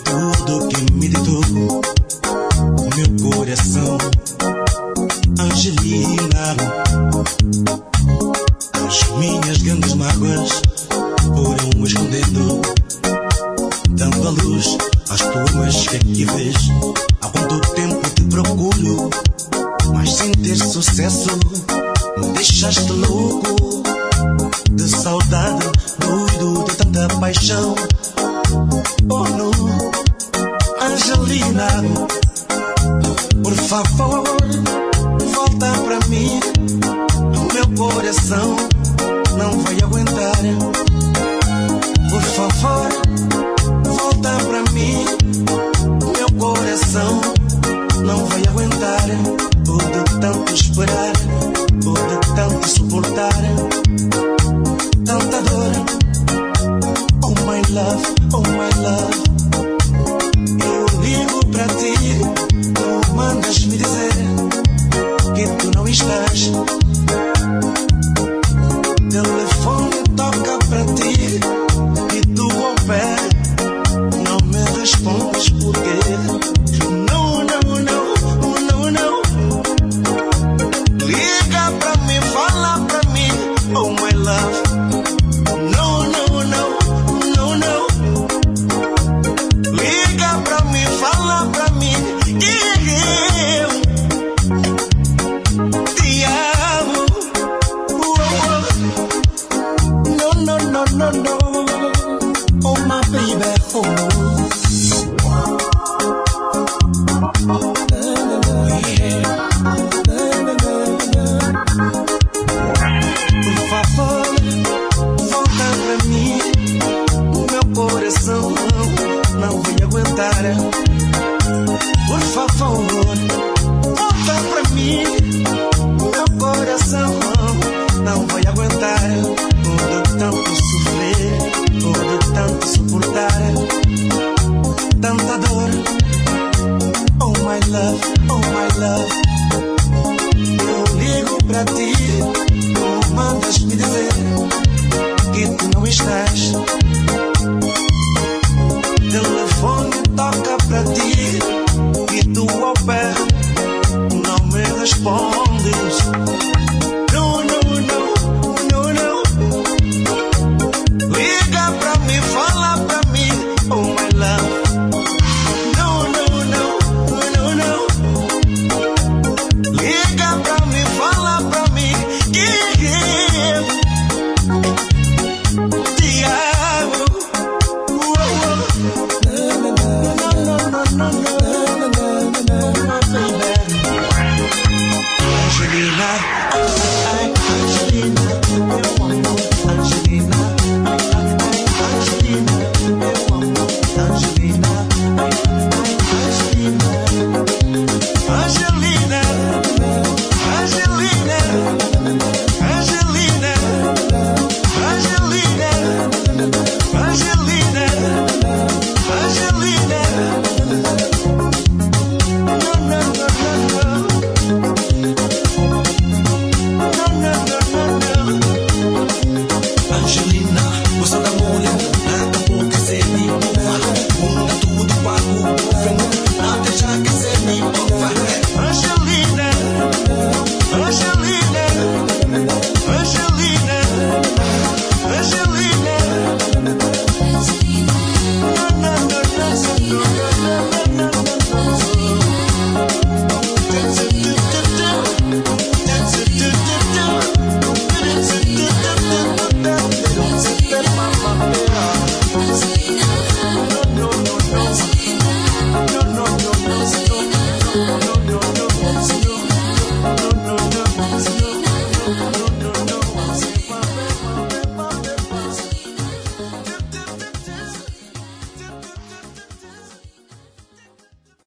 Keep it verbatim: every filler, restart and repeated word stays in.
tudo que me ditou o meu coração. Angelina, as minhas grandes mágoas foram escondendo, dando a luz às plumas que aqui vês. Há quanto tempo te procuro, mas sem ter sucesso. Me deixaste louco de saudade, doido de tanta paixão. Oh não, Angelina, por favor, volta pra mim. O meu coração não vai aguentar. Por favor, volta pra mim. O meu coração não vai aguentar. Pode tanto esperar, pode tanto suportar, tanta dor. Oh my love, oh my love, eu ligo pra ti, tu mandas me dizer que tu não estás. Telefone toca pra ti e tu ao pé não me respondes porquê. Não, não, não, não, não. Liga pra mim, fala pra mim, oh my love. Não, não, não, não, não. Liga pra mim, fala pra mim que eu te amo. No, no, no, no, no. Oh my baby, oh no. Por favor, volta pra mim. O meu coração não vai aguentar. Por favor, volta pra mim. O meu coração não vai aguentar. Pode tanto sofrer, pode tanto suportar, tanta dor. Oh my love, oh my love, eu ligo pra ti, tu mandas me dizer que tu não estás. Telefone toca pra ti e tu ao pé não me respondes.